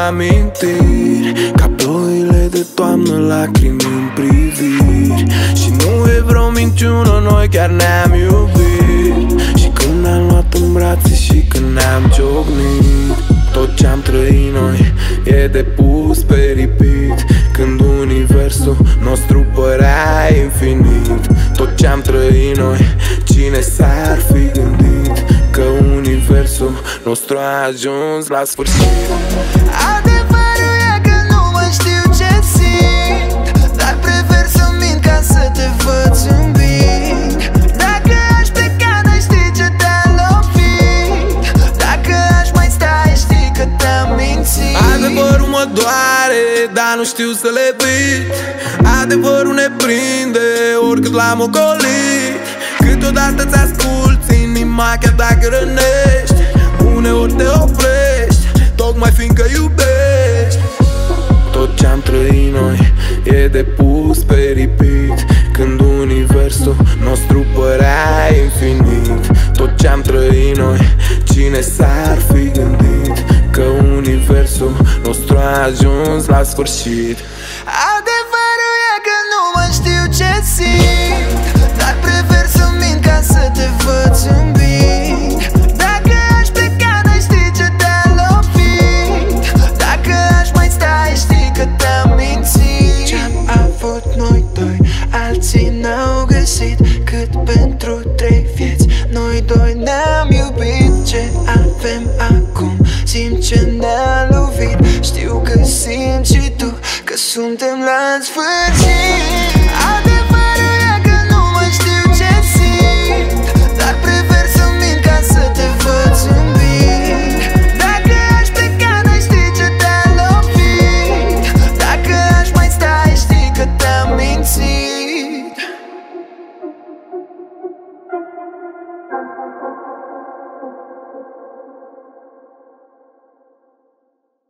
amintiri, ca ploile de toamnă, lacrimi în priviri. Și nu e vreo minciună, noi chiar ne-am iubit. Și când ne-am luat în brațe și când ne-am ciocnit, tot ce-am trăit noi e de pus pe repeat. Când universul nostru părea infinit, tot ce-am trăit noi, cine s-ar fi gândit că universul nostru a ajuns la sfârșit. Adevărul e că nu mai știu ce simt, dar prefer să mint ca să te văd zâmbind. Dacă aș pleca, n-ai ști ce te-a lovit. Dacă aș mai sta, ai ști că te-am mințit. Adevărul mă doare, dar nu știu să le vit. Adevărul ne prinde, oricât l-am ocolit. Câteodată ți-asculti inima chiar dacă rănești. Uneori te oprești, tocmai fiindcă iubești. Tot ce-am trăit noi e de pus pe repeat. Când universul nostru părea infinit, tot ce-am trăit noi, cine s-ar fi gândit că universul nostru a ajuns la sfârșit. Adevărul e că nu mai știu ce simt, dar prefer să mint ca să te văd zâmbind. Dacă aș pleca, n-ai ști ce te-a lovit. Dacă aș mai sta, ai ști că te-am mințit. Ce-am avut noi doi, alții n-au găsit. Cât pentru 3 vieți, noi doi ne-am iubit. Ce avem acum, simt ce ne-a lovit. Știu că simți și tu că suntem la sfârșit. Adevărul e că nu mai știu ce simt, dar prefer să mint ca să te văd zâmbind. Dacă aș pleca, n-ai ști ce te-a lovit. Dacă aș mai sta, ai ști că te-am mințit.